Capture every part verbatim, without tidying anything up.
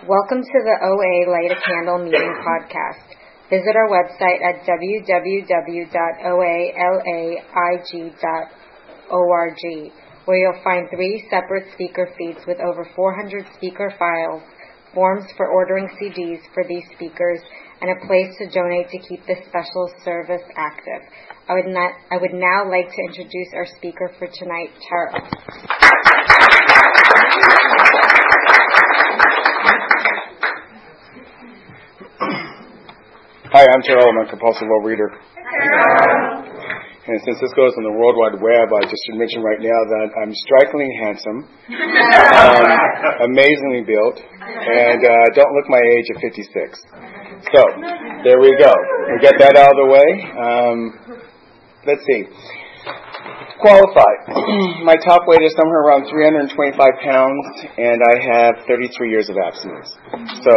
Welcome to the O A Light a Candle Meeting podcast. Visit our website at w w w dot o a lig dot org, where you'll find three separate speaker feeds with over four hundred speaker files, forms for ordering C Ds for these speakers, and a place to donate to keep this special service active. I would, not, I would now like to introduce our speaker for tonight, Tara. Hi, I'm Terrell. I'm a compulsive overeater. And since this goes on the World Wide Web, I just should mention right now that I'm strikingly handsome, um, amazingly built, and uh, don't look my age of fifty-six. So, there we go. We get that out of the way. Um, let's see. Qualified. My top weight is somewhere around three hundred twenty-five pounds, and I have thirty-three years of abstinence. So,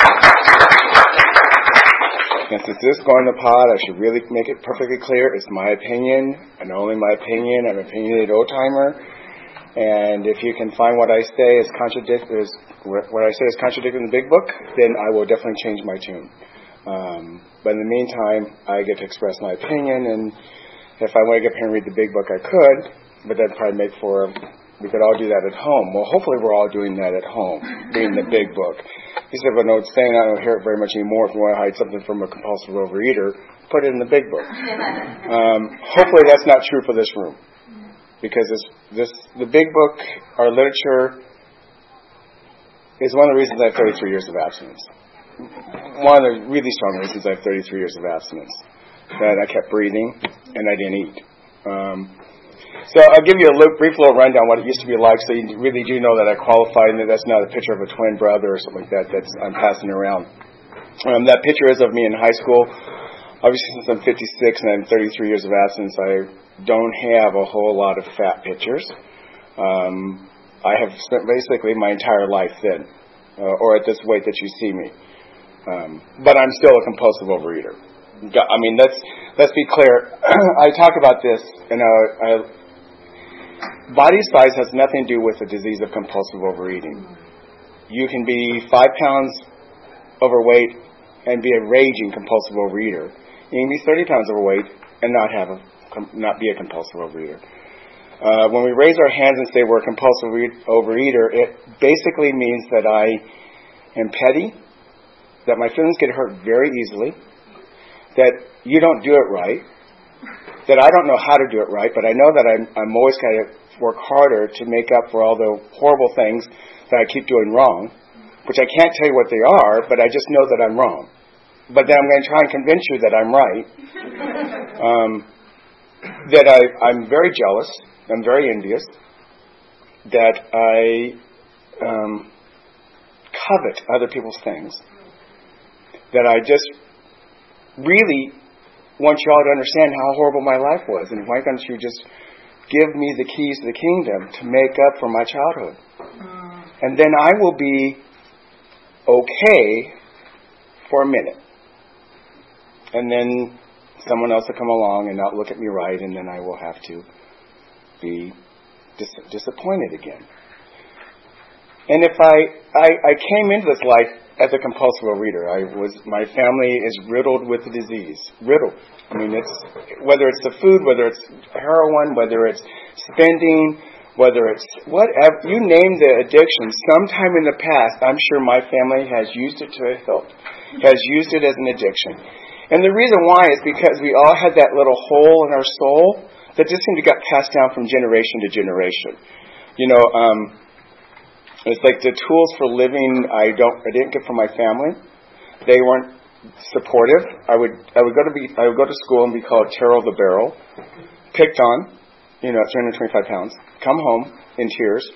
and since this is going to pod, I should really make it perfectly clear. It's my opinion, and only my opinion. I'm an opinionated old-timer. And if you can find what I say is contradict, is what I say is contradicting the big book, then I will definitely change my tune. Um, but in the meantime, I get to express my opinion, and if I want to get up here and read the big book, I could, but that'd probably make for, we could all do that at home. Well, hopefully we're all doing that at home, reading the big book. Instead of an old saying, I don't hear it very much anymore, if you want to hide something from a compulsive overeater, put it in the big book. Um, hopefully that's not true for this room. Because this, this, the big book, our literature, is one of the reasons I have thirty-three years of abstinence. One of the really strong reasons I have thirty-three years of abstinence. That I kept breathing, and I didn't eat. Um, so I'll give you a little, brief little rundown what it used to be like, so you really do know that I qualified, and that that's not a picture of a twin brother or something like that that's I'm passing around. Um, that picture is of me in high school. Obviously, since I'm fifty-six and I'm thirty-three years of abstinence, I don't have a whole lot of fat pictures. Um, I have spent basically my entire life thin, uh, or at this weight that you see me. Um, but I'm still a compulsive overeater. I mean, let's let's be clear. I talk about this, and uh, I, body size has nothing to do with the disease of compulsive overeating. You can be five pounds overweight and be a raging compulsive overeater. You can be thirty pounds overweight and not have a not be a compulsive overeater. Uh, when we raise our hands and say we're a compulsive overeater, it basically means that I am petty, that my feelings get hurt very easily, that you don't do it right, that I don't know how to do it right, but I know that I'm, I'm always got to work harder to make up for all the horrible things that I keep doing wrong, which I can't tell you what they are, but I just know that I'm wrong. But then I'm going to try and convince you that I'm right, um, that I, I'm very jealous, I'm very envious, that I um, covet other people's things, that I just really want you all to understand how horrible my life was, and why don't you just give me the keys to the kingdom to make up for my childhood? Mm. And then I will be okay for a minute. And then someone else will come along and not look at me right, and then I will have to be dis- disappointed again. And if I, I, I came into this life as a compulsive overeater, I was, my family is riddled with the disease. Riddled. I mean, it's, whether it's the food, whether it's heroin, whether it's spending, whether it's whatever, you name the addiction, sometime in the past, I'm sure my family has used it to a hilt, has used it as an addiction. And the reason why is because we all had that little hole in our soul that just seemed to get passed down from generation to generation. You know, um, it's like the tools for living I don't I didn't get from my family. They weren't supportive. I would I would go to be I would go to school and be called Terrell the Barrel, picked on, you know, at three hundred twenty-five pounds, come home in tears,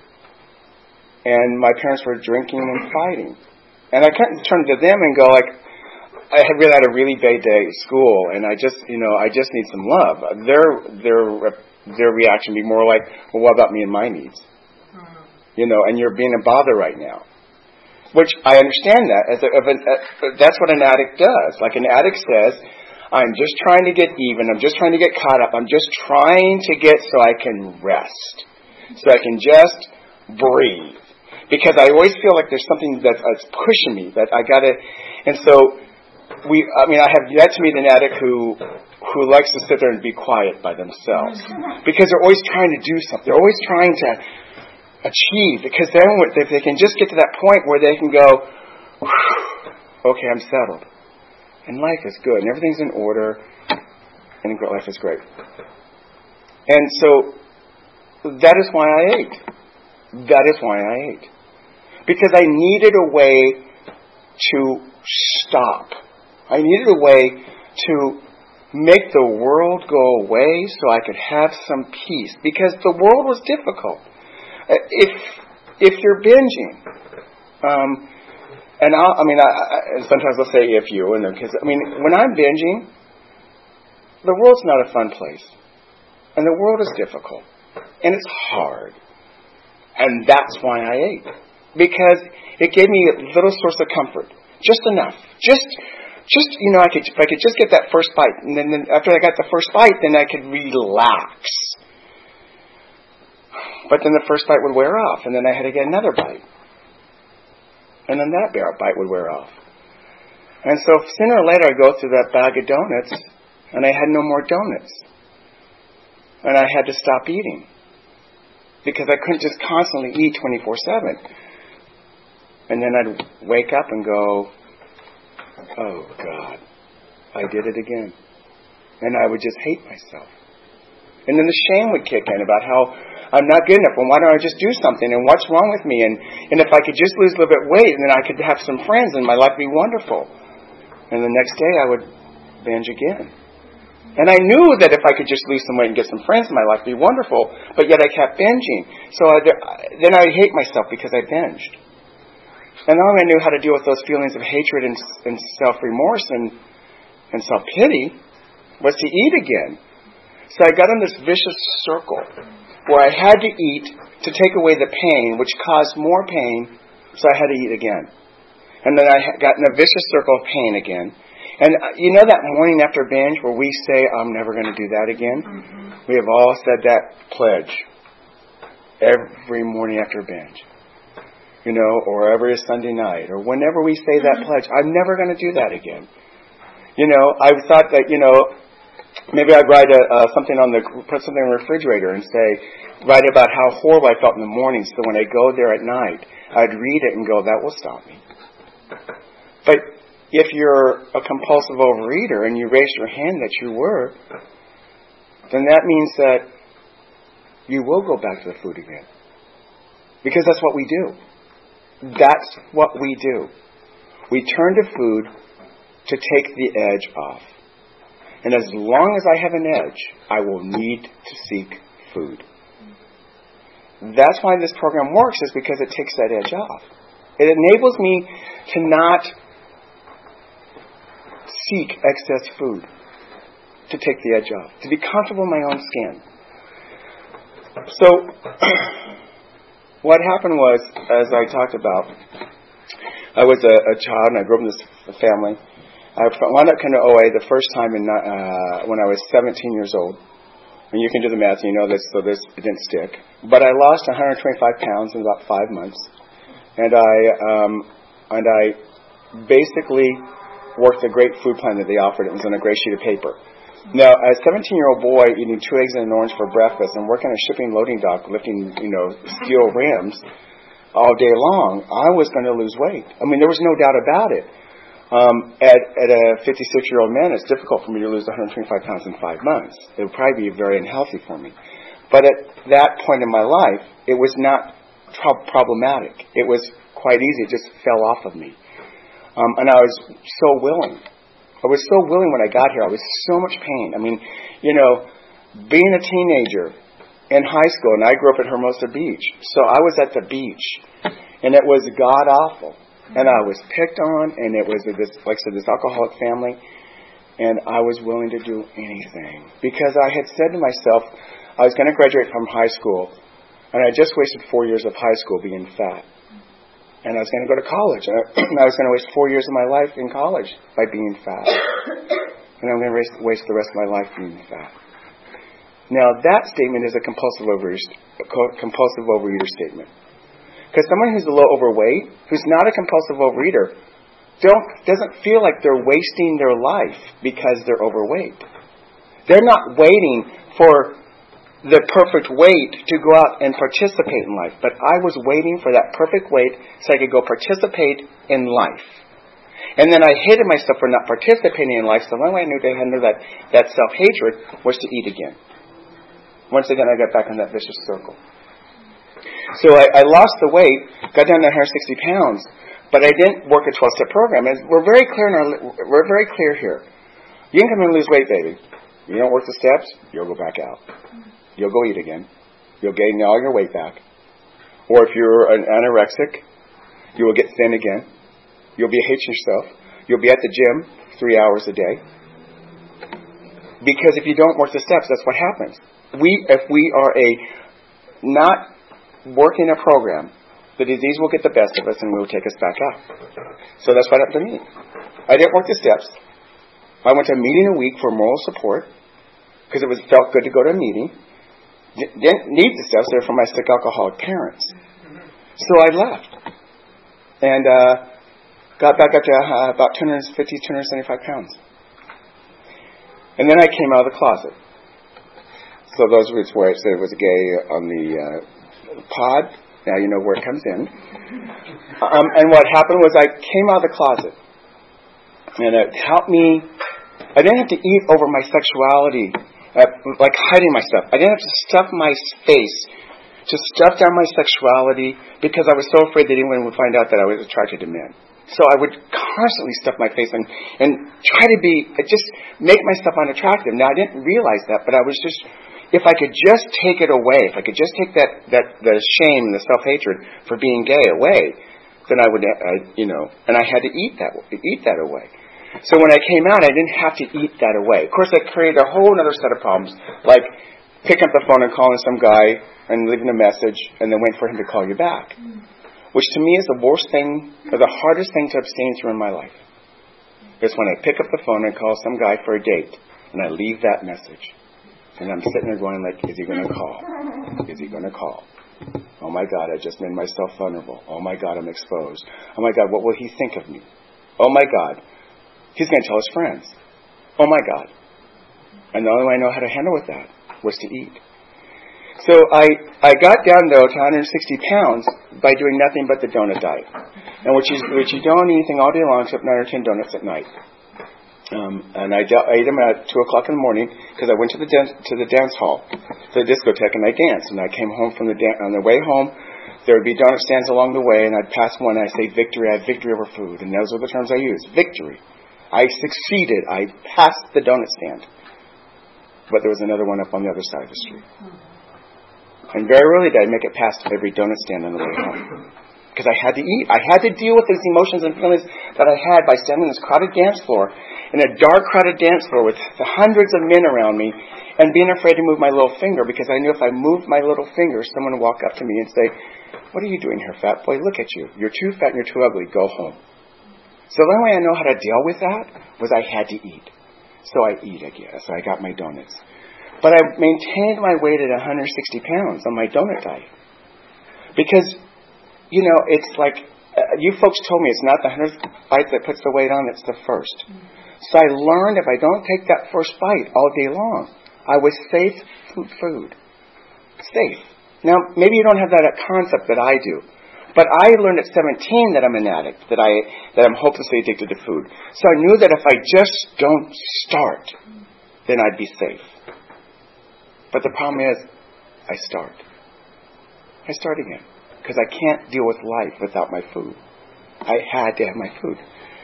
and my parents were drinking and fighting. And I couldn't turn to them and go like, I had really had a really bad day at school, and I just, you know, I just need some love. Their their their reaction would be more like, well, what about me and my needs? You know, and you're being a bother right now. Which I understand that. As a, of an, uh, that's what an addict does. Like an addict says, I'm just trying to get even. I'm just trying to get caught up. I'm just trying to get so I can rest. So I can just breathe. because I always feel like there's something that's, that's pushing me, that I got to, and so we, I mean, I have yet to meet an addict who who likes to sit there and be quiet by themselves, because they're always trying to do something. They're always trying to achieve, because then if they can just get to that point where they can go, okay, I'm settled, and life is good, and everything's in order, and life is great. And so that is why I ate. That is why I ate. Because I needed a way to stop. I needed a way to make the world go away so I could have some peace. Because the world was difficult. If if you're binging, um, and I'll, I mean, I, I, sometimes I'll say if you, and because I mean, when I'm binging, the world's not a fun place, and the world is difficult, and it's hard, and that's why I ate, because it gave me a little source of comfort, just enough, just. Just, you know, I could, if I could just get that first bite, and then, then after I got the first bite, then I could relax. But then the first bite would wear off, and then I had to get another bite. And then that bite would wear off. And so sooner or later I'd go through that bag of donuts, and I had no more donuts. And I had to stop eating. Because I couldn't just constantly eat twenty-four seven. And then I'd wake up and go, oh, God, I did it again. And I would just hate myself. And then the shame would kick in about how I'm not good enough, and why don't I just do something, and what's wrong with me, and, and if I could just lose a little bit of weight, and then I could have some friends, and my life would be wonderful. And the next day I would binge again. And I knew that if I could just lose some weight and get some friends, my life would be wonderful, but yet I kept binging. So I, then I would hate myself because I binged. And the only way I knew how to deal with those feelings of hatred and, and self-remorse and, and self-pity was to eat again. So I got in this vicious circle where I had to eat to take away the pain, which caused more pain, so I had to eat again. And then I got in a vicious circle of pain again. And you know that morning after binge where we say, I'm never going to do that again? Mm-hmm. We have all said that pledge every morning after binge. You know, or every Sunday night, or whenever we say that pledge, I'm never going to do that again. You know, I thought that, you know, maybe I'd write a, uh, something on the, put something in the refrigerator and say, write about how horrible I felt in the morning, so when I go there at night, I'd read it and go, that will stop me. But if you're a compulsive overeater and you raise your hand that you were, then that means that you will go back to the food again. Because that's what we do. That's what we do. We turn to food to take the edge off. And as long as I have an edge, I will need to seek food. That's why this program works, is because it takes that edge off. It enables me to not seek excess food, to take the edge off, to be comfortable in my own skin. So what happened was, as I talked about, I was a, a child and I grew up in this family. I wound up coming to O A the first time in uh, when I was seventeen years old. And you can do the math, and you know this, so this it didn't stick. But I lost one hundred twenty-five pounds in about five months, and I um, and I basically worked a great food plan that they offered. It was on a gray sheet of paper. Now, as a seventeen-year-old boy eating two eggs and an orange for breakfast and working a shipping loading dock lifting, you know, steel rims all day long, I was going to lose weight. I mean, there was no doubt about it. Um, at, at a fifty-six-year-old man, it's difficult for me to lose one hundred twenty-five pounds in five months. It would probably be very unhealthy for me. But at that point in my life, it was not pro- problematic. It was quite easy. It just fell off of me. Um, and I was so willing. I was so willing when I got here. I was so much pain. I mean, you know, being a teenager in high school, and I grew up at Hermosa Beach, so I was at the beach, and it was god-awful. And I was picked on, and it was, this, like I said, this alcoholic family, and I was willing to do anything. Because I had said to myself, I was going to graduate from high school, and I just wasted four years of high school being fat. And I was going to go to college. And I was going to waste four years of my life in college by being fat. And I'm going to waste, waste the rest of my life being fat. Now, that statement is a compulsive overeater, compulsive overeater statement. Because someone who's a little overweight, who's not a compulsive overeater, don't, doesn't feel like they're wasting their life because they're overweight. They're not waiting for the perfect weight to go out and participate in life. But I was waiting for that perfect weight so I could go participate in life. And then I hated myself for not participating in life, so the only way I knew to handle that, that self-hatred was to eat again. Once again, I got back in that vicious circle. So I, I lost the weight, got down to one hundred sixty pounds, but I didn't work a twelve-step program. And we're very clear in our, we're very clear here. You can come in and lose weight, baby. You don't work the steps, you'll go back out. You'll go eat again. You'll gain all your weight back. Or if you're an anorexic, you will get thin again. You'll be hating yourself. You'll be at the gym three hours a day. Because if you don't work the steps, that's what happens. We, if we are a not working a program, the disease will get the best of us and will take us back out. So that's what happened to me. I didn't work the steps. I went to a meeting a week for moral support because it was felt good to go to a meeting. Didn't need the steps. They're from my sick alcoholic parents. So I left and uh, got back up to uh, about two hundred fifty, two hundred seventy-five pounds. And then I came out of the closet. So those were where I said it was gay on the uh, pod. Now you know where it comes in. Um, and what happened was I came out of the closet. And it helped me. I didn't have to eat over my sexuality, uh, like hiding myself. I didn't have to stuff my face, to stuff down my sexuality, because I was so afraid that anyone would find out that I was attracted to men. So I would constantly stuff my face and, and try to be, just make myself unattractive. Now I didn't realize that, but I was just, if I could just take it away, if I could just take that, that the shame and the self-hatred for being gay away, then I would, I, you know, and I had to eat that, eat that away. So when I came out, I didn't have to eat that away. Of course, that created a whole other set of problems, like picking up the phone and calling some guy and leaving a message and then waiting for him to call you back, which to me is the worst thing, or the hardest thing to abstain from in my life. It's when I pick up the phone and call some guy for a date, and I leave that message. And I'm sitting there going like, is he going to call? Is he going to call? Oh my God, I just made myself vulnerable. Oh my God, I'm exposed. Oh my God, what will he think of me? Oh my God. He's going to tell his friends. Oh my God. And the only way I know how to handle with that was to eat. So I, I got down, though, to one hundred sixty pounds by doing nothing but the donut diet. And which is, which you don't eat anything all day long except nine or ten donuts at night. Um, and I, I ate them at two o'clock in the morning because I went to the dance, to the dance hall, to the discotheque, and I danced. And I came home from the dan- on the way home, there would be donut stands along the way, and I'd pass one and I'd say, victory, I have victory over food. And those are the terms I use. Victory. I succeeded. I passed the donut stand. But there was another one up on the other side of the street. And very rarely did I make it past every donut stand on the way home. Because I had to eat. I had to deal with these emotions and feelings that I had by standing on this crowded dance floor, in a dark, crowded dance floor with the hundreds of men around me, and being afraid to move my little finger, because I knew if I moved my little finger, someone would walk up to me and say, what are you doing here, fat boy? Look at you. You're too fat and you're too ugly. Go home. So the only way I know how to deal with that was I had to eat. So I eat again. So I got my donuts. But I maintained my weight at one hundred sixty pounds on my donut diet. Because, you know, it's like, uh, you folks told me it's not the hundredth bite that puts the weight on, it's the first. So I learned if I don't take that first bite all day long, I was safe food. Safe. Now, maybe you don't have that concept that I do. But I learned at seventeen that I'm an addict, that, I, that I'm hopelessly addicted to food. So I knew that if I just don't start, then I'd be safe. But the problem is, I start. I start again. Because I can't deal with life without my food. I had to have my food.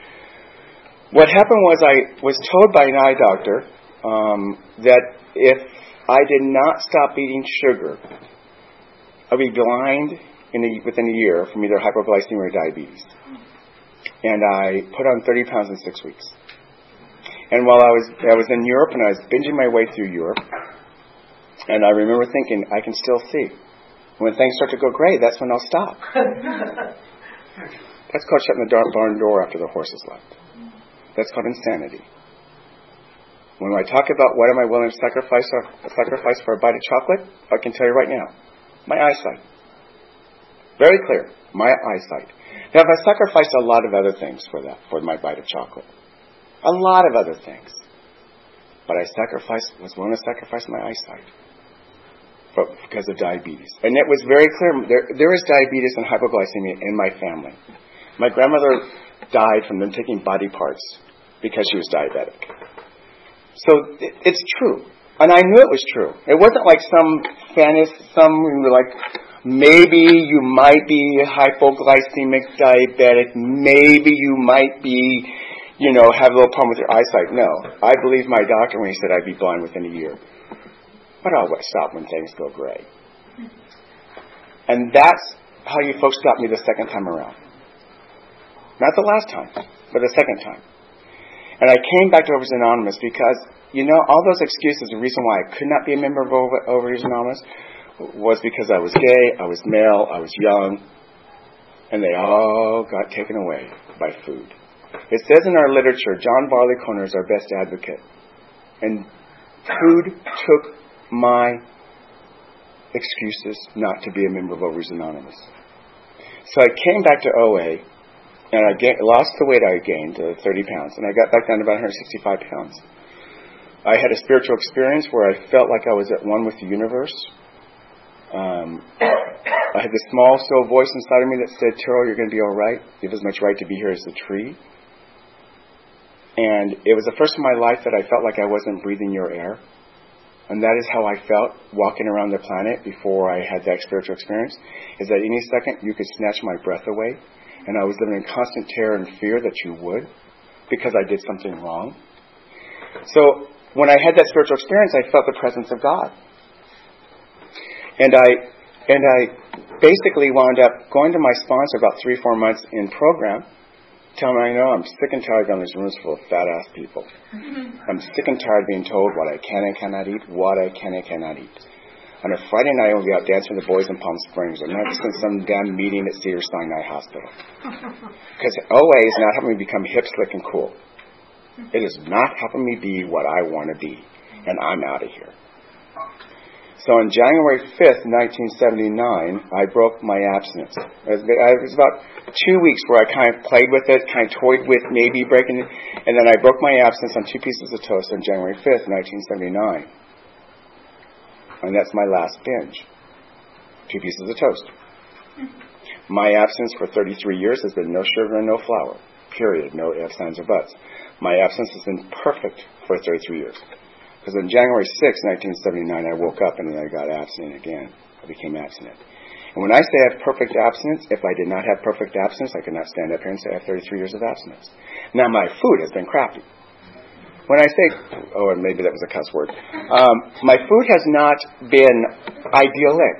What happened was I was told by an eye doctor um, that if I did not stop eating sugar, I'd be blind in a, within a year from either hypoglycemia or diabetes. And I put on thirty pounds in six weeks. And while I was I was in Europe and I was binging my way through Europe, and I remember thinking, I can still see. When things start to go great, that's when I'll stop. That's called shutting the barn door after the horse has left. That's called insanity. When I talk about what am I willing to sacrifice, sacrifice for a bite of chocolate, I can tell you right now, my eyesight. Very clear. My eyesight. Now, I sacrificed a lot of other things for that, for my bite of chocolate. A lot of other things. But I sacrificed, was willing to sacrifice my eyesight for, because of diabetes. And it was very clear, there, there is diabetes and hypoglycemia in my family. My grandmother died from them taking body parts because she was diabetic. So it, it's true. And I knew it was true. It wasn't like some fantasy, some like, maybe you might be hypoglycemic diabetic. Maybe you might be, you know, have a little problem with your eyesight. No. I believed my doctor when he said I'd be blind within a year. But I'll stop when things go gray. And that's how you folks got me the second time around. Not the last time, but the second time. And I came back to Overeaters Anonymous because, you know, all those excuses, the reason why I could not be a member of Overeaters Anonymous was because I was gay, I was male, I was young, and they all got taken away by food. It says in our literature, John Barleycorner is our best advocate. And food took my excuses not to be a member of Overeaters Anonymous. So I came back to O A, and I gained, lost the weight I gained, uh, thirty pounds, and I got back down to about one hundred sixty-five pounds. I had a spiritual experience where I felt like I was at one with the universe. Um, I had this small, still voice inside of me that said, Terrell, you're going to be all right. You have as much right to be here as the tree. And it was the first in my life that I felt like I wasn't breathing your air. And that is how I felt walking around the planet before I had that spiritual experience, is that any second you could snatch my breath away. And I was living in constant terror and fear that you would, because I did something wrong. So when I had that spiritual experience, I felt the presence of God. And I and I basically wound up going to my sponsor about three, four months in program, telling him, I know I'm sick and tired of these rooms full of fat-ass people. Mm-hmm. I'm sick and tired of being told what I can and cannot eat, what I can and cannot eat. On a Friday night, I'll be out dancing with the boys in Palm Springs. I'm not just in some damn meeting at Cedars-Sinai Hospital. Because O A is not helping me become hip, slick, and cool. It is not helping me be what I want to be. And I'm out of here. So on January fifth, nineteen seventy-nine, I broke my abstinence. It was about two weeks where I kind of played with it, kind of toyed with maybe breaking it. And then I broke my abstinence on two pieces of toast on January fifth, nineteen seventy-nine. And that's my last binge. Two pieces of toast. My abstinence for thirty-three years has been no sugar and no flour. Period. No ifs, ands, or buts. My abstinence has been perfect for thirty-three years. Because on January sixth, nineteen seventy-nine, I woke up and then I got abstinent again. I became abstinent. And when I say I have perfect abstinence, if I did not have perfect abstinence, I could not stand up here and say I have thirty-three years of abstinence. Now, my food has been crappy. When I say, oh, and maybe that was a cuss word, um, my food has not been idyllic.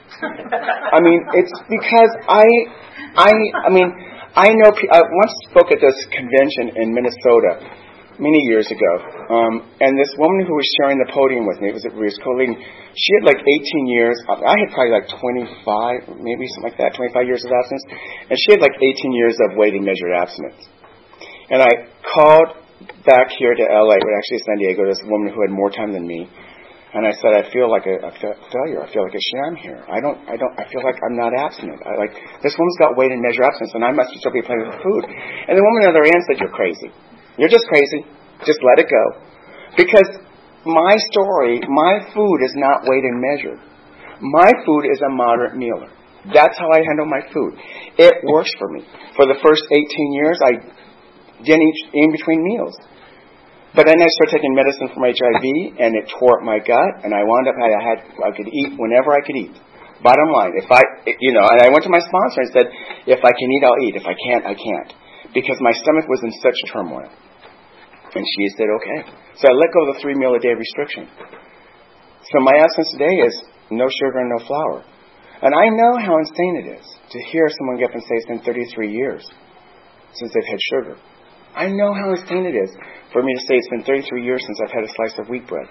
I mean, it's because I, I, I mean, I know, I once spoke at this convention in Minnesota many years ago, um, and this woman who was sharing the podium with me, it was, it was co-leading, she had like eighteen years, I had probably like twenty-five, maybe something like that, twenty-five years of abstinence, and she had like eighteen years of weighted measured abstinence. And I called back here to L A, but actually San Diego, this woman who had more time than me, and I said, I feel like a, a failure. I feel like a sham here. I don't, I don't, I feel like I'm not abstinent. I like, this woman's got weight and measure abstinence, and I must still be playing with food. And the woman on the other end said, you're crazy. You're just crazy. Just let it go. Because my story, my food is not weighed and measured. My food is a moderate mealer. That's how I handle my food. It works for me. For the first eighteen years, I didn't eat in between meals. But then I started taking medicine from H I V, and it tore up my gut, and I wound up, I had, I could eat whenever I could eat. Bottom line, if I, you know, and I went to my sponsor and said, if I can eat, I'll eat. If I can't, I can't. Because my stomach was in such turmoil. And she said, okay. So I let go of the three meal a day restriction. So my abstinence today is no sugar and no flour. And I know how insane it is to hear someone get up and say it's been thirty-three years since they've had sugar. I know how insane it is for me to say it's been thirty-three years since I've had a slice of wheat bread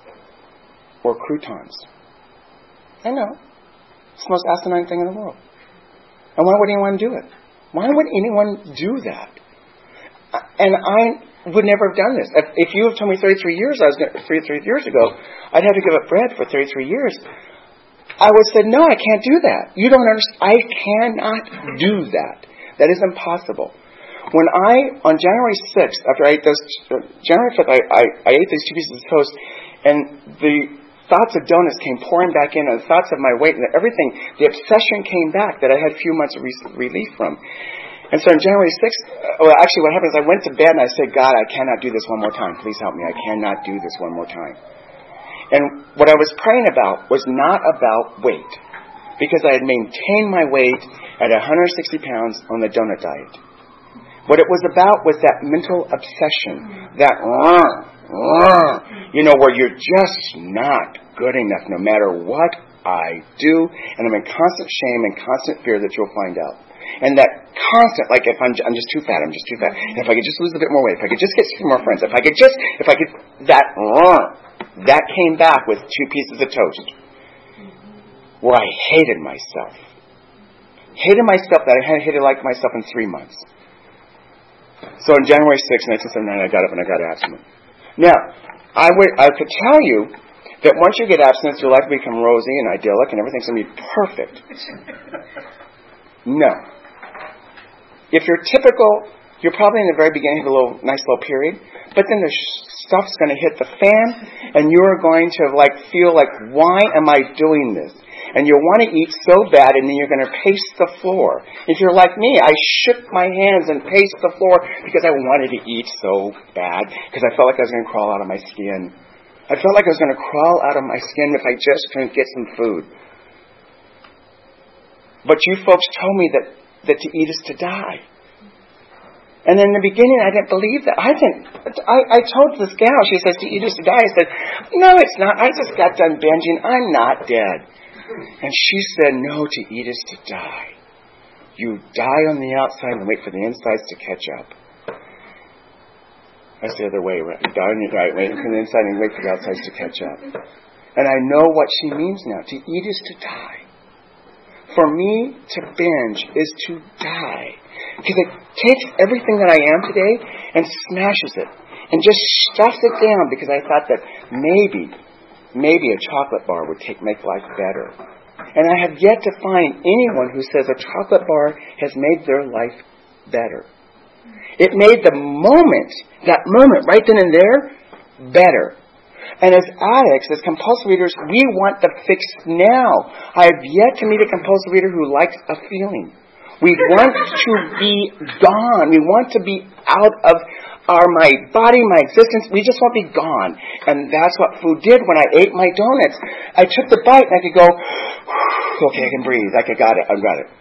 or croutons. I know. It's the most asinine thing in the world. And why would anyone do it? Why would anyone do that? And I would never have done this. If, if you have told me thirty-three years, I was going, thirty-three years ago, I'd have to give up bread for thirty-three years. I would say, no, I can't do that. You don't understand. I cannot do that. That is impossible. When I, on January sixth, after I ate those, uh, January fifth, I, I, I ate these two pieces of toast, and the thoughts of donuts came pouring back in, and the thoughts of my weight and everything, the obsession came back that I had a few months of re- relief from. And so on January sixth, uh, well, actually what happened is I went to bed and I said, God, I cannot do this one more time. Please help me. I cannot do this one more time. And what I was praying about was not about weight, because I had maintained my weight at one hundred sixty pounds on the donut diet. What it was about was that mental obsession, that, uh, uh, you know, where you're just not good enough no matter what I do, and I'm in constant shame and constant fear that you'll find out. And that constant, like if I'm, I'm just too fat, I'm just too fat. And if I could just lose a bit more weight, if I could just get some more friends, if I could just, if I could, that, uh, that came back with two pieces of toast. Where I hated myself. Hated myself that I hadn't hated like myself in three months. So on January sixth, nineteen seventy-nine, I got up and I got abstinent. Now, I would, I could tell you that once you get abstinence, your life will become rosy and idyllic and everything's going to be perfect. No. If you're typical, you're probably in the very beginning of a little nice little period, but then the stuff's going to hit the fan, and you're going to like feel like, why am I doing this? And you'll want to eat so bad, and then you're going to pace the floor. If you're like me, I shook my hands and paced the floor because I wanted to eat so bad, because I felt like I was going to crawl out of my skin. I felt like I was going to crawl out of my skin if I just couldn't get some food. But you folks told me that, that to eat is to die. And in the beginning, I didn't believe that. I didn't. I, I told this gal, she says, to eat is to die. I said, no, it's not. I just got done binging. I'm not dead. And she said, no, to eat is to die. You die on the outside and wait for the insides to catch up. That's the other way around. Die on the right, wait for the inside and wait for the outsides to catch up. And I know what she means now. To eat is to die. For me, to binge is to die. Because it takes everything that I am today and smashes it. And just stuffs it down because I thought that maybe, maybe a chocolate bar would take, make life better. And I have yet to find anyone who says a chocolate bar has made their life better. It made the moment, that moment right then and there, better. And as addicts, as compulsive readers, we want the fix now. I have yet to meet a compulsive reader who likes a feeling. We want to be gone. We want to be out of our my body, my existence. We just want to be gone. And that's what food did when I ate my donuts. I took the bite and I could go, okay, I can breathe. I got it. I got it.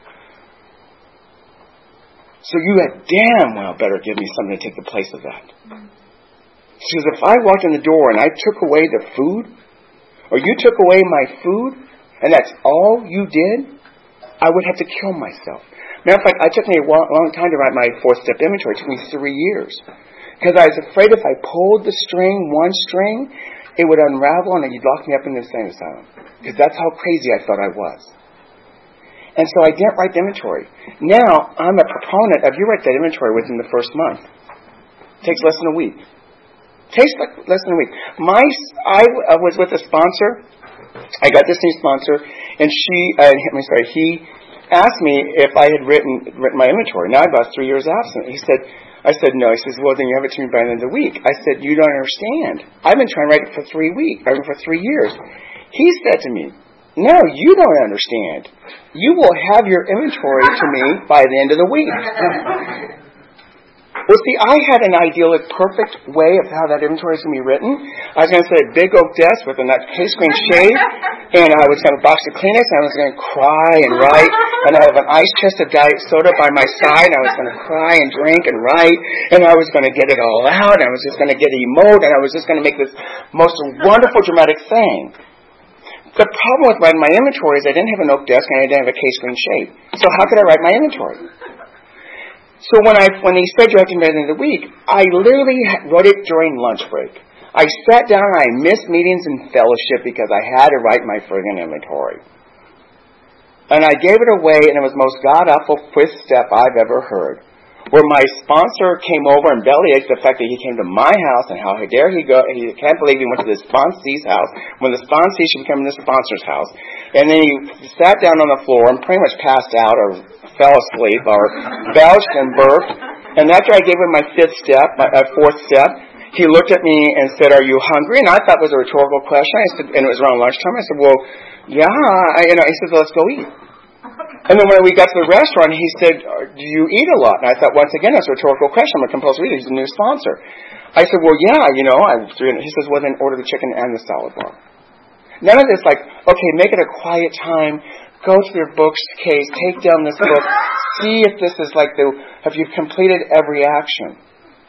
So you had damn well better give me something to take the place of that. Because if I walked in the door and I took away the food, or you took away my food, and that's all you did, I would have to kill myself. Matter of fact, it took me a long time to write my fourth-step inventory. It took me three years. Because I was afraid if I pulled the string, one string, it would unravel and you'd lock me up in the insane asylum. Because that's how crazy I thought I was. And so I didn't write the inventory. Now, I'm a proponent of you write that inventory within the first month. It takes less than a week. Takes less than a week. My, I was with a sponsor. I got this new sponsor, and she, uh, I'm sorry, he asked me if I had written written my inventory. Now I'm about three years absent. He said, I said no. He says, well, then you have it to me by the end of the week. I said, you don't understand. I've been trying to write it for three weeks, or for three years. He said to me, no, you don't understand. You will have your inventory to me by the end of the week. Well, see, I had an idyllic, perfect way of how that inventory is going to be written. I was going to sit at a big oak desk with a case screen shade, and I was going to have a box of Kleenex, and I was going to cry and write, and I have an ice chest of diet soda by my side, and I was going to cry and drink and write, and I was going to get it all out, and I was just going to get emote, and I was just going to make this most wonderful, dramatic thing. The problem with writing my inventory is I didn't have an oak desk, and I didn't have a case screen shade. So how could I write my inventory? So when I when he said you have to do it in the week, I literally wrote it during lunch break. I sat down and I missed meetings and fellowship because I had to write my friggin' inventory. And I gave it away, and it was the most god-awful fifth step I've ever heard. where my sponsor came over and bellyached the fact that he came to my house and how dare he go, he can't believe he went to the sponsee's house when the sponsee should be coming to the sponsor's house. And then he sat down on the floor and pretty much passed out or fell asleep or belched and burped. And after I gave him my fifth step, my uh, fourth step, he looked at me and said, "Are you hungry?" And I thought it was a rhetorical question. I said, and it was around lunchtime. I said, "Well, yeah." I, you know, he said, "Let's go eat." And then when we got to the restaurant, he said, "Do you eat a lot?" And I thought, once again, that's a rhetorical question. I'm a compulsive eater. He's a new sponsor. I said, "Well, yeah, you know." I, he says, "Well, then order the chicken and the salad bar." None of this like, okay, make it a quiet time. Go to your bookcase, take down this book, see if this is like the, have you completed every action?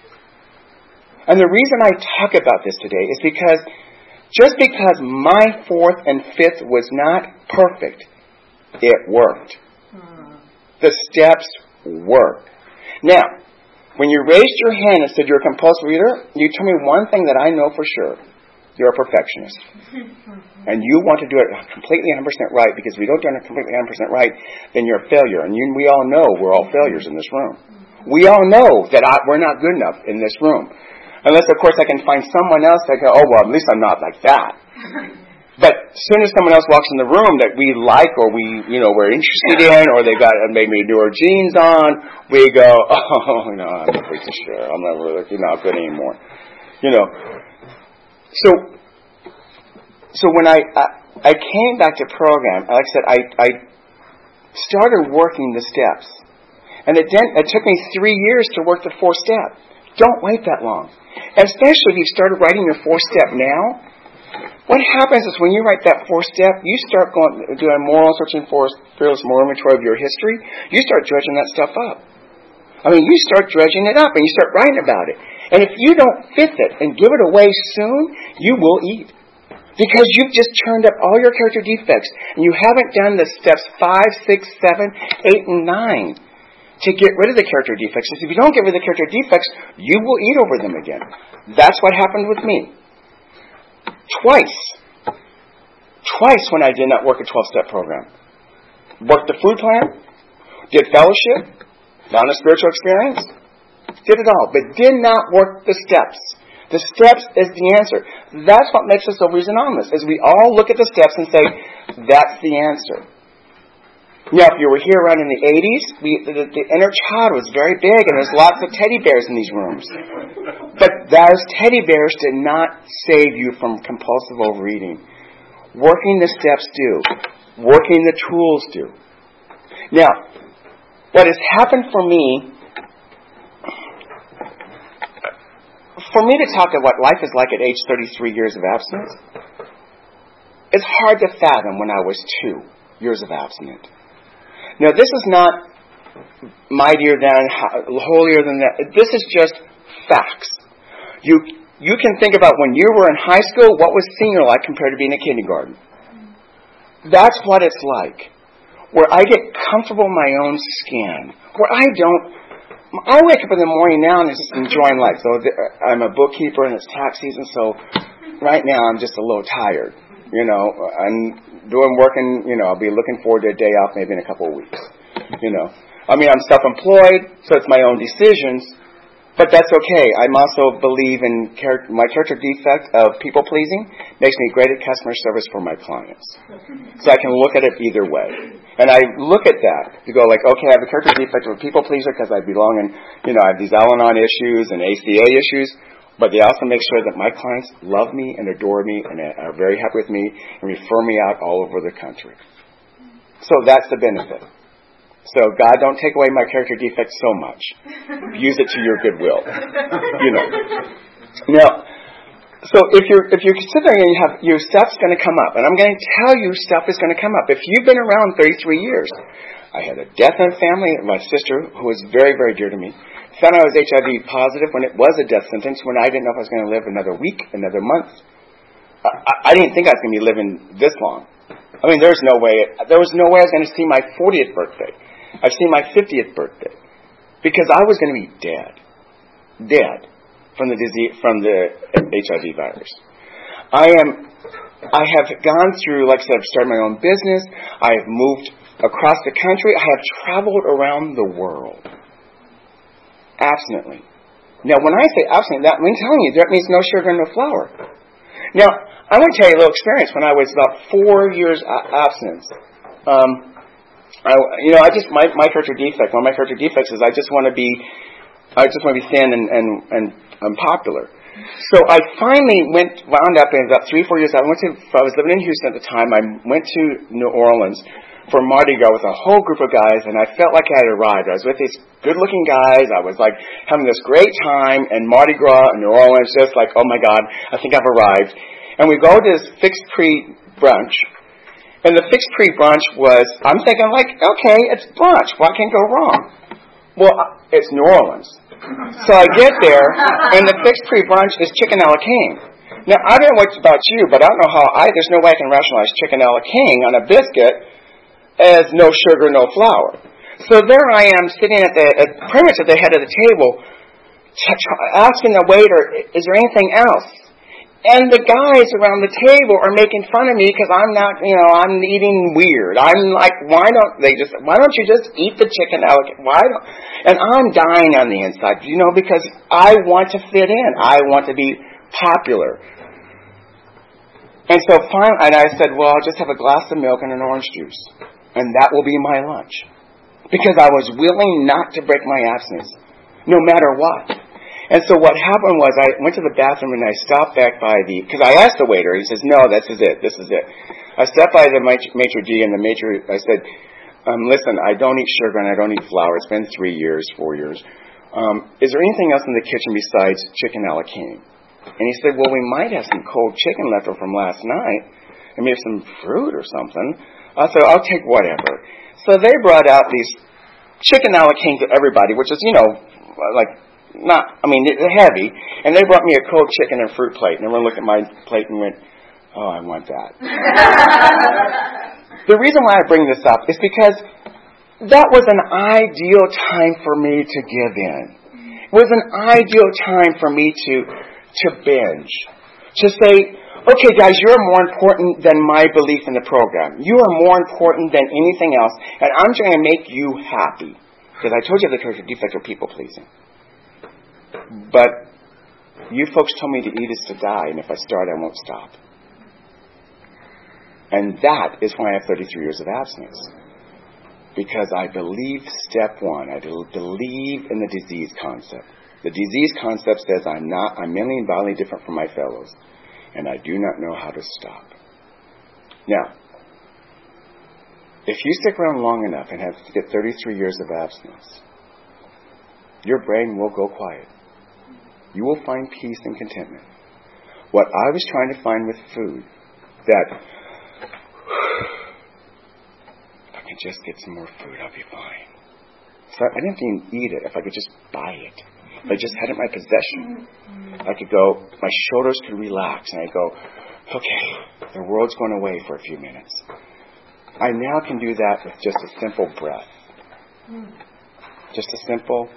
And the reason I talk about this today is because just because my fourth and fifth was not perfect, it worked. The steps worked. Now, when you raised your hand and said you're a compulsive reader, you told me one thing that I know for sure. You're a perfectionist. And you want to do it completely one hundred percent right, because if we don't do it completely one hundred percent right, then you're a failure. And you, we all know we're all failures in this room. We all know that I, we're not good enough in this room. Unless, of course, I can find someone else that go, oh, well, at least I'm not like that. But as soon as someone else walks in the room that we like or we, you know, we're interested in, or they got maybe newer jeans on, we go, oh, no, I'm not pretty sure. I'm not really not good anymore. You know. So, so when I, I I came back to program, like I said, I I started working the steps, and it didn't. It took me three years to work the fourth step. Don't wait that long, especially if you started writing your fourth step now. What happens is when you write that fourth step, you start going doing moral searching for fearless moral inventory of your history. You start dredging that stuff up. I mean, you start dredging it up and you start writing about it. And if you don't fifth it and give it away soon, you will eat. Because you've just turned up all your character defects and you haven't done the steps five, six, seven, eight, and nine to get rid of the character defects. Because if you don't get rid of the character defects, you will eat over them again. That's what happened with me. Twice. Twice when I did not work a twelve-step program. Worked the food plan, did fellowship, found a spiritual experience, did it all, but did not work the steps. The steps is the answer. That's what makes us Overeaters Anonymous, is we all look at the steps and say, that's the answer. Now, if you were here around in the eighties, we, the, the inner child was very big, and there's lots of teddy bears in these rooms. But those teddy bears did not save you from compulsive overeating. Working the steps do. Working the tools do. Now, what has happened for me, for me to talk about what life is like at age thirty-three years of abstinence, it's hard to fathom when I was two years of abstinence. Now, this is not mightier than, holier than that. This is just facts. You you can think about when you were in high school, what was senior like compared to being in kindergarten? That's what it's like. Where I get comfortable in my own skin. Where I don't... I wake up in the morning now and just enjoying life. So I'm a bookkeeper and it's tax season, so right now I'm just a little tired. You know, I'm doing working, you know, I'll be looking forward to a day off maybe in a couple of weeks. You know. I mean, I'm self-employed, so it's my own decisions. But that's okay. I also believe in char- my character defect of people-pleasing makes me great at customer service for my clients. So I can look at it either way. And I look at that to go like, okay, I have a character defect of a people-pleaser because I belong in, you know, I have these Al-Anon issues and A C A issues. But they also make sure that my clients love me and adore me and are very happy with me and refer me out all over the country. So that's the benefit. So God, don't take away my character defects so much. Use it to your goodwill. You know. Now, so if you're if you sit there and you have your stuff's going to come up, and I'm going to tell you stuff is going to come up. If you've been around thirty-three years, I had a death in the family. My sister, who was very very dear to me, found out I was H I V positive when it was a death sentence. When I didn't know if I was going to live another week, another month. I, I didn't think I was going to be living this long. I mean, there's no way. There was no way I was going to see my fortieth birthday. I've seen my fiftieth birthday because I was going to be dead, dead from the disease, from the H I V virus. I am. I have gone through, like I said, I've started my own business. I have moved across the country. I have traveled around the world. abstinently. Now, when I say abstinent, that means telling you that means no sugar, no flour. Now, I want to tell you a little experience when I was about four years abstinence. Um, I, you know, I just my my character defect. One of my character defects is I just want to be, I just want to be thin and and and um, popular. So I finally went wound up in about three four years. I went to. I was living in Houston at the time. I went to New Orleans for Mardi Gras with a whole group of guys, and I felt like I had arrived. I was with these good-looking guys. I was like having this great time, and Mardi Gras in New Orleans, just like, oh my God, I think I've arrived. And we go to this fixed pre brunch, and the fixed pre brunch was, I'm thinking like, okay, it's brunch. What can go wrong? Well, it's New Orleans. So I get there, and the fixed pre brunch is chicken a la king. Now, I don't know what's about you, but I don't know how I, there's no way I can rationalize chicken a la king on a biscuit as no sugar, no flour. So there I am sitting at the, at, pretty much at the head of the table, asking the waiter, is there anything else? And the guys around the table are making fun of me because I'm not, you know, I'm eating weird. I'm like, why don't they just, why don't you just eat the chicken out? Why don't, and I'm dying on the inside, you know, because I want to fit in. I want to be popular. And so finally, and I said, well, I'll just have a glass of milk and an orange juice. And that will be my lunch. Because I was willing not to break my abstinence, no matter what. And so what happened was I went to the bathroom and I stopped back by the, because I asked the waiter, he says, no, this is it, this is it. I stopped by the maitre d' and the maitre, I said, um, listen, I don't eat sugar and I don't eat flour. It's been three years, four years. Um, is there anything else in the kitchen besides chicken a la king? And he said, well, we might have some cold chicken left over from last night and maybe some fruit or something. I said, I'll take whatever. So they brought out these chicken a la king to everybody, which is, you know, like, not, I mean, it's heavy. And they brought me a cold chicken and fruit plate. And everyone looked at my plate and went, oh, I want that. The reason why I bring this up is because that was an ideal time for me to give in. It was an ideal time for me to, to binge. To say, okay, guys, you're more important than my belief in the program. You are more important than anything else, and I'm trying to make you happy. Because I told you the character defect of people-pleasing. But you folks told me to eat is to die, and if I start, I won't stop. And that is why I have thirty-three years of abstinence. Because I believe step one, I believe in the disease concept. The disease concept says I'm not, I'm mentally and bodily different from my fellows. And I do not know how to stop. Now, if you stick around long enough and have to get thirty-three years of abstinence, your brain will go quiet. You will find peace and contentment. What I was trying to find with food, that if I could just get some more food, I'll be fine. So I didn't even eat it if I could just buy it. If I just had it in my possession, I could go, my shoulders could relax, and I go, okay, the world's going away for a few minutes. I now can do that with just a simple breath. Just a simple,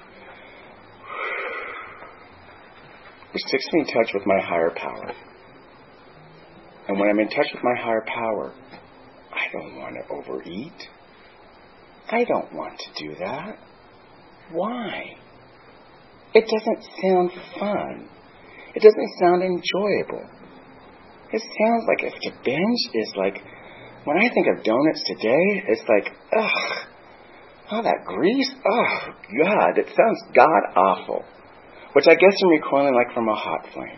which takes me in touch with my higher power. And when I'm in touch with my higher power, I don't want to overeat. I don't want to do that. Why? It doesn't sound fun. It doesn't sound enjoyable. It sounds like if to binge is like, when I think of donuts today, it's like, ugh, oh, that grease, oh, God, it sounds god-awful. Which I guess I'm recoiling like from a hot flame.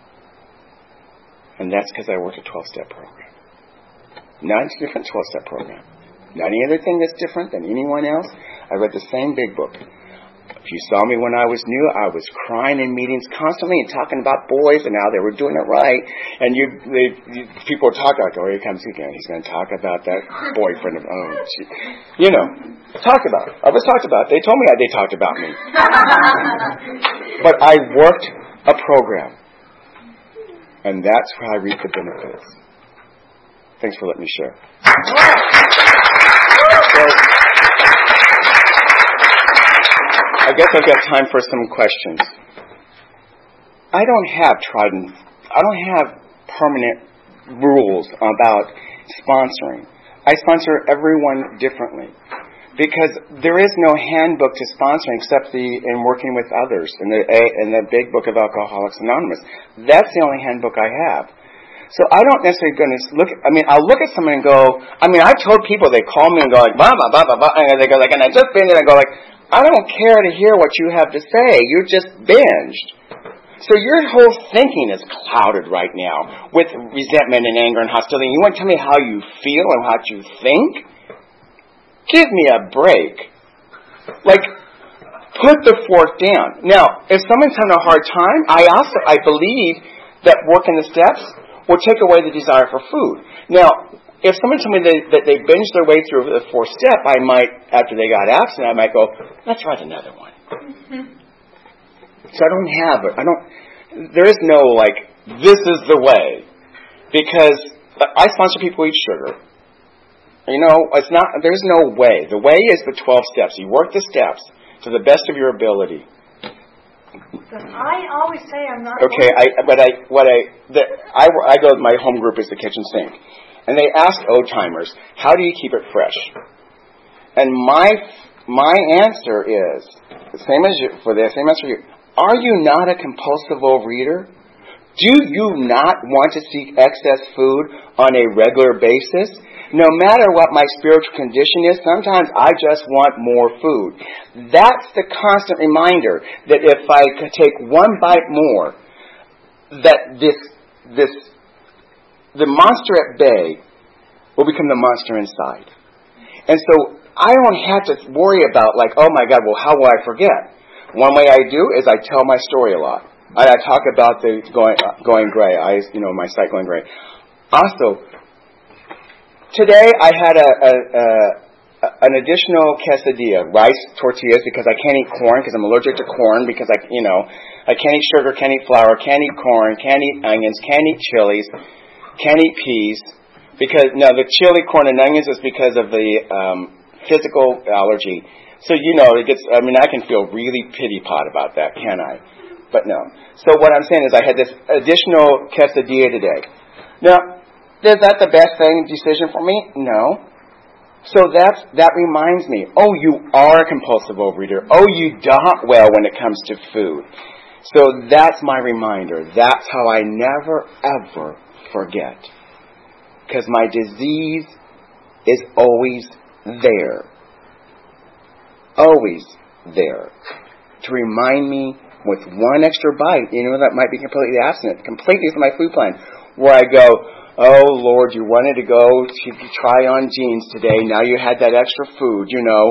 And that's because I work a twelve-step program. Not a different twelve-step program. Not any other thing that's different than anyone else. I read the same big book. If you saw me when I was new, I was crying in meetings constantly and talking about boys and how they were doing it right. And you, they, you people were talking like, oh, here he comes again. He's going to talk about that boyfriend of, oh, gee. You know, talk about it. I was talked about it. They told me they talked about me. But I worked a program. And that's how I reap the benefits. Thanks for letting me share. So, I guess I've got time for some questions. I don't have tried and I don't have permanent rules about sponsoring. I sponsor everyone differently. Because there is no handbook to sponsoring except the in working with others in the in the big book of Alcoholics Anonymous. That's the only handbook I have. So I don't necessarily going to look at, I mean, I'll look at someone and go, I mean, I've told people, they call me and go like, blah, blah, blah, blah, blah, and they go like, and I just binged, and I go like, I don't care to hear what you have to say. You just binged. So your whole thinking is clouded right now with resentment and anger and hostility. You want to tell me how you feel and how you think? Give me a break. Like, put the fork down. Now, if someone's having a hard time, I also, I believe that working the steps will take away the desire for food. Now, if someone told me they, that they binged their way through the fourth step, I might, after they got abstinent, I might go, let's write another one. Mm-hmm. So I don't have it. I don't, there is no, like, this is the way. Because I sponsor people who eat sugar. You know, it's not, there's no way. The way is the twelve steps. You work the steps to the best of your ability. I always say I'm not. Okay, I, but I, what I, the, I, I go, my home group is the kitchen sink. And they ask old-timers, how do you keep it fresh? And my, my answer is, the same as you, for the same answer you, are you not a compulsive overeater? Do you not want to seek excess food on a regular basis? No matter what my spiritual condition is, sometimes I just want more food. That's the constant reminder that if I could take one bite more, that this, this, the monster at bay will become the monster inside. And so I don't have to worry about like, oh my God, well, how will I forget? One way I do is I tell my story a lot. I, I talk about the going, going gray. I, you know, my sight going gray. Also, today I had a, a, a an additional quesadilla, rice tortillas, because I can't eat corn because I'm allergic to corn because I, you know, I can't eat sugar, can't eat flour, can't eat corn, can't eat onions, can't eat chilies, can't eat peas. Because now the chili, corn, and onions is because of the um, physical allergy. So you know, it gets. I mean, I can feel really pity pot about that, can I? But no. So what I'm saying is, I had this additional quesadilla today. Now, is that the best thing decision for me? No. So that's, that reminds me, oh, you are a compulsive overeater. Oh, you don't well when it comes to food. So that's my reminder. That's how I never, ever forget. Because my disease is always there. Always there. To remind me with one extra bite, you know, that might be completely abstinent, completely from my food plan, where I go, oh, Lord, you wanted to go to try on jeans today. Now you had that extra food, you know.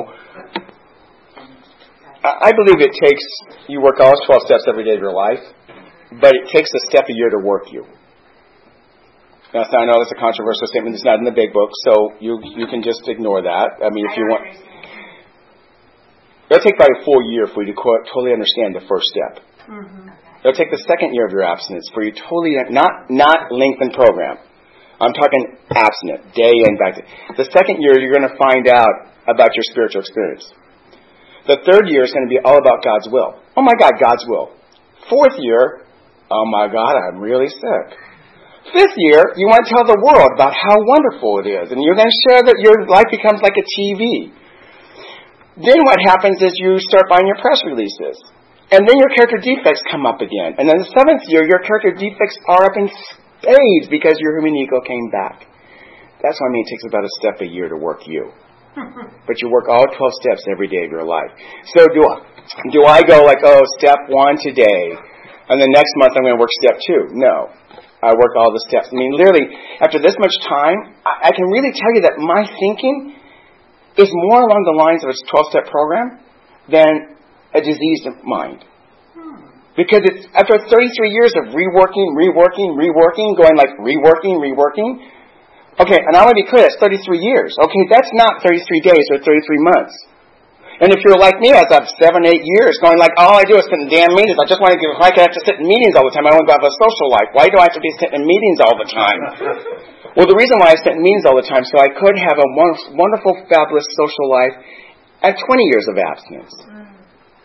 I believe it takes, you work all twelve steps every day of your life, but it takes a step a year to work you. Now, I know that's a controversial statement. It's not in the big book, so you you can just ignore that. I mean, if you want... It'll take about a full year for you to totally understand the first step. Mm-hmm. It'll take the second year of your abstinence for you totally, not not lengthened program. I'm talking abstinent, day in, back to. The second year, you're going to find out about your spiritual experience. The third year is going to be all about God's will. Oh my God, God's will. Fourth year, oh my God, I'm really sick. Fifth year, you want to tell the world about how wonderful it is. And you're going to share that your life becomes like a T V. Then what happens is you start buying your press releases. And then your character defects come up again. And then the seventh year, your character defects are up in spades because your human ego came back. That's what I mean. It takes about a step a year to work you. But you work all twelve steps every day of your life. So do I, do I go like, oh, step one today, and the next month I'm going to work step two? No. I work all the steps. I mean, literally, after this much time, I, I can really tell you that my thinking is more along the lines of a twelve-step program than a diseased mind. Because it's after thirty-three years of reworking, reworking, reworking, going like reworking, reworking. Okay, and I want to be clear, that's thirty-three years. Okay, that's not thirty-three days or thirty-three months. And if you're like me, as I've seven, eight years, going like, all I do is sit in damn meetings. I just want to give, why can I have to sit in meetings all the time? I want to have a social life. Why do I have to be sitting in meetings all the time? Well, the reason why I sit in meetings all the time, so I could have a wonderful, fabulous social life at twenty years of abstinence.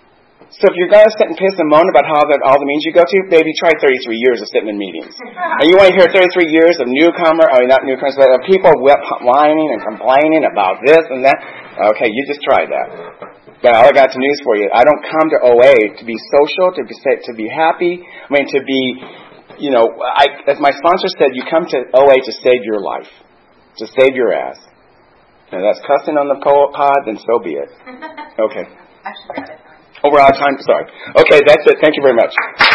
So if you're going to sit and piss and moan about how that all the meetings you go to, baby, try thirty-three years of sitting in meetings. And you want to hear thirty-three years of newcomer, I mean, not newcomers, but of people whining and complaining about this and that. Okay, you just tried that. But all I got to news for you. I don't come to O A to be social, to be to be happy. I mean, to be, you know, I, as my sponsor said, you come to O A to save your life, to save your ass. And that's cussing on the pod, then so be it. Okay. I should grab it. Oh, we're out of time. Sorry. Okay, that's it. Thank you very much.